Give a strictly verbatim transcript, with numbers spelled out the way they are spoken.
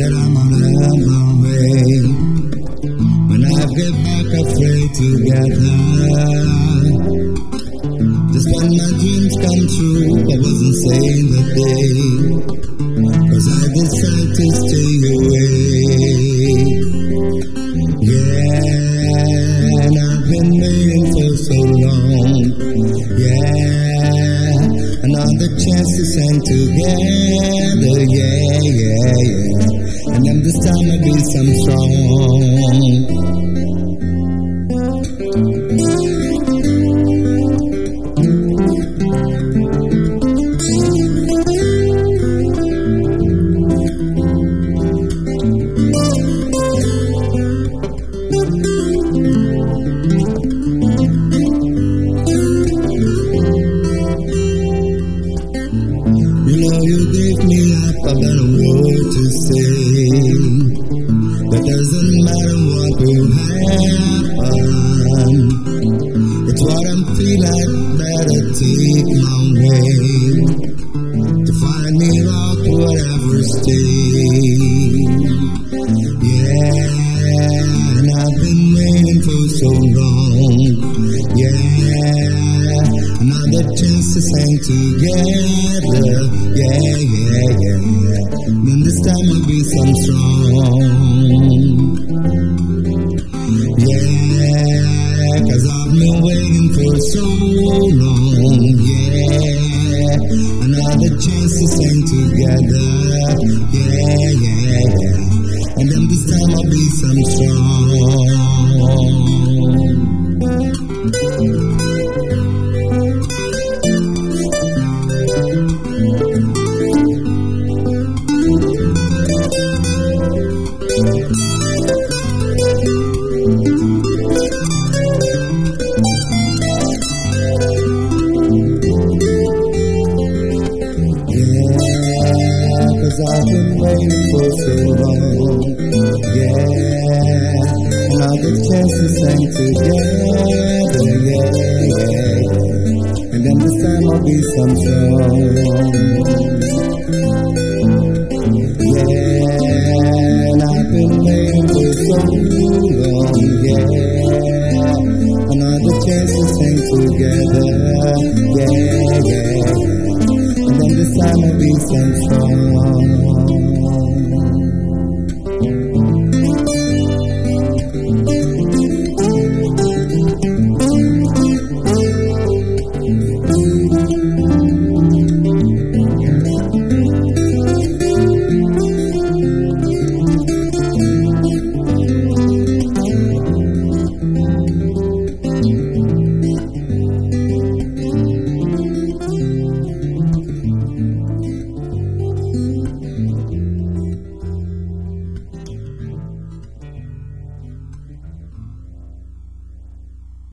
that I'm on my way. When I get back afraid to get high, just when my dreams come true, I wasn't saying the day, 'cause I decided to stay away. Yeah, and I've been waiting for so long. Yeah, another chance to sing together. Yeah, yeah, yeah. And then this time I'll be some strong. You know you gave me up, I've got a word to say. That doesn't matter what will happen. It's what I'm feeling, I'd better take my way to find me out whatever state. Yeah, and I've been waiting for so long. Yeah, another chance to sing together. Yeah, yeah, yeah, yeah. Then this time I'll be some strong. Yeah, 'cause I've been waiting for so long. Yeah, another chance to sing together. Yeah, yeah, yeah. And then this time I'll be some strong. I've been waiting for so long. Yeah, another chance to sing together. Yeah, yeah, yeah. And then this time I'll be some strong. Yeah, and I've been waiting for so long. Yeah, another chance to sing together. Yeah, yeah, yeah. And then this time I'll be some strong.